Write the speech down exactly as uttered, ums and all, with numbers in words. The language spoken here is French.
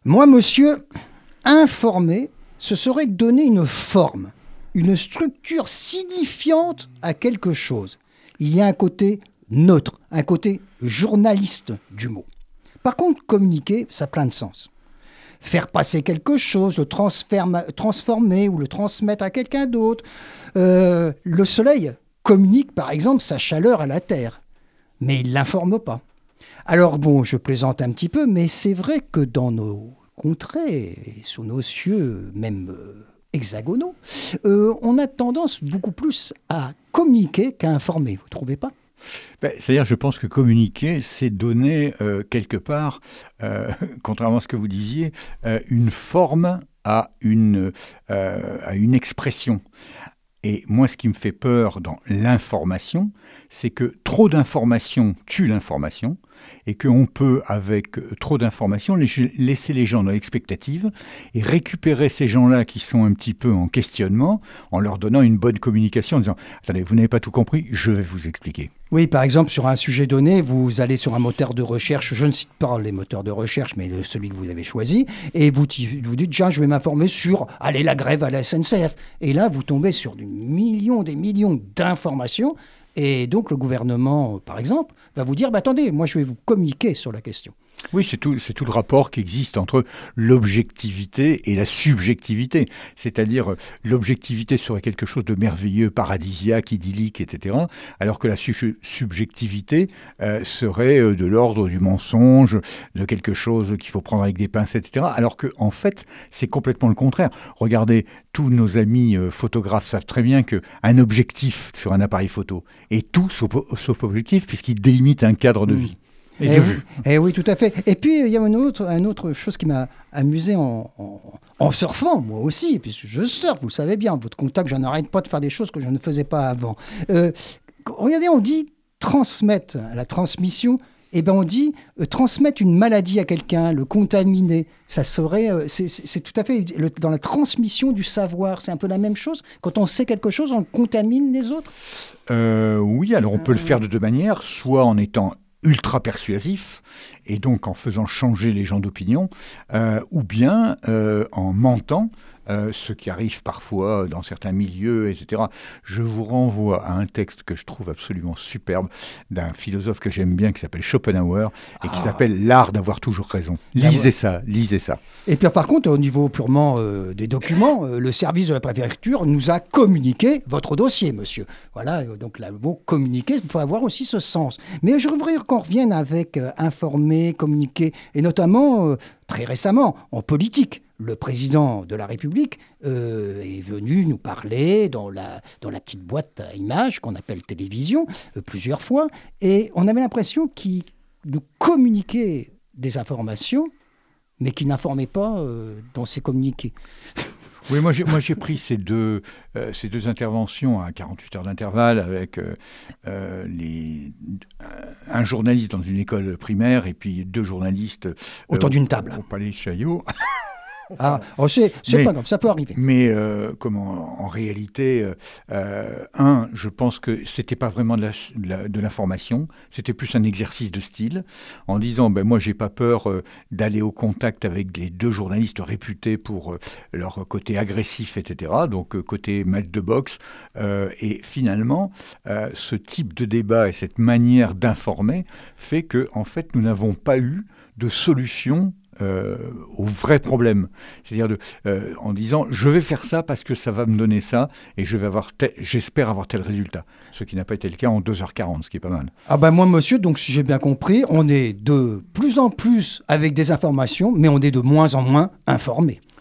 Moi, monsieur, informer, ce serait donner une forme, une structure signifiante à quelque chose. Il y a un côté neutre, un côté journaliste du mot. Par contre, communiquer, ça a plein de sens. Faire passer quelque chose, le transformer ou le transmettre à quelqu'un d'autre. Euh, le soleil communique, par exemple, sa chaleur à la Terre, mais il ne l'informe pas. Alors bon, je plaisante un petit peu, mais c'est vrai que dans nos contrées, et sous nos cieux, même euh, hexagonaux, euh, on a tendance beaucoup plus à communiquer qu'à informer, vous ne trouvez pas ? Ben, c'est-à-dire, je pense que communiquer, c'est donner euh, quelque part, euh, contrairement à ce que vous disiez, euh, une forme à une, euh, à une expression. Et moi, ce qui me fait peur dans l'information, c'est que trop d'informations tue l'information et qu'on peut, avec trop d'informations, laisser les gens dans l'expectative et récupérer ces gens-là qui sont un petit peu en questionnement en leur donnant une bonne communication en disant « Attendez, vous n'avez pas tout compris, je vais vous expliquer ». Oui, par exemple, sur un sujet donné, vous allez sur un moteur de recherche, je ne cite pas les moteurs de recherche, mais le, celui que vous avez choisi, et vous, vous dites, tiens, je vais m'informer sur, allez, la grève à la S N C F. Et là, vous tombez sur des millions, des millions d'informations, et donc le gouvernement, par exemple, va vous dire, bah, attendez, moi je vais vous communiquer sur la question. Oui, c'est tout, c'est tout le rapport qui existe entre l'objectivité et la subjectivité. C'est-à-dire, l'objectivité serait quelque chose de merveilleux, paradisiaque, idyllique, et cetera, alors que la su- subjectivité euh, serait euh, de l'ordre du mensonge, de quelque chose qu'il faut prendre avec des pincettes, et cetera. Alors qu'en fait, c'est complètement le contraire. Regardez, tous nos amis euh, photographes savent très bien qu'un objectif sur un appareil photo est tout sauf, sauf objectif, puisqu'il délimite un cadre de vie. Et eh, oui, eh oui, tout à fait. Et puis, il y a une autre, une autre chose qui m'a amusé en, en, en surfant, moi aussi, puisque je surfe, vous le savez bien, votre contact, je n'arrête pas de faire des choses que je ne faisais pas avant. Euh, regardez, on dit transmettre, la transmission, eh ben on dit euh, transmettre une maladie à quelqu'un, le contaminer. Ça serait, euh, c'est, c'est, c'est tout à fait le, dans la transmission du savoir. C'est un peu la même chose. Quand on sait quelque chose, on contamine les autres. Euh, oui, alors on peut le faire de deux manières, soit en étant ultra persuasif, et donc en faisant changer les gens d'opinion, euh, ou bien euh, en mentant, euh, ce qui arrive parfois dans certains milieux, et cetera. Je vous renvoie à un texte que je trouve absolument superbe d'un philosophe que j'aime bien, qui s'appelle Schopenhauer, et qui ah. s'appelle « L'art d'avoir toujours raison ». Lisez ça, lisez ça. Et puis par contre, au niveau purement euh, des documents, euh, le service de la préfecture nous a communiqué votre dossier, monsieur. Voilà, donc le mot « communiquer » peut avoir aussi ce sens. Mais je voudrais qu'on revienne avec euh, informer, communiquer, et notamment, euh, très récemment, en politique. Le président de la République euh, est venu nous parler dans la, dans la petite boîte à images qu'on appelle télévision, euh, plusieurs fois, et on avait l'impression qu'il nous communiquait des informations, mais qu'il n'informait pas euh, dans ses communiqués. Oui, moi j'ai, moi j'ai pris ces deux, euh, ces deux interventions à quarante-huit heures d'intervalle avec euh, euh, les, un journaliste dans une école primaire et puis deux journalistes euh, autour d'une table au, au Palais Chaillot. Ah, oh c'est, c'est mais, pas grave, ça peut arriver. Mais euh, comment, en réalité, euh, un, je pense que c'était pas vraiment de, la, de, la, de l'information, c'était plus un exercice de style, en disant, ben moi j'ai pas peur euh, d'aller au contact avec les deux journalistes réputés pour euh, leur côté agressif, et cetera. Donc euh, côté match de boxe. Euh, et finalement, euh, ce type de débat et cette manière d'informer fait que, en fait, nous n'avons pas eu de solution Euh, au vrai problème. C'est-à-dire de, euh, en disant je vais faire ça parce que ça va me donner ça et je vais avoir tel, j'espère avoir tel résultat. Ce qui n'a pas été le cas en deux heures quarante, ce qui est pas mal. Ah ben moi, monsieur, donc si j'ai bien compris, on est de plus en plus avec des informations, mais on est de moins en moins informés.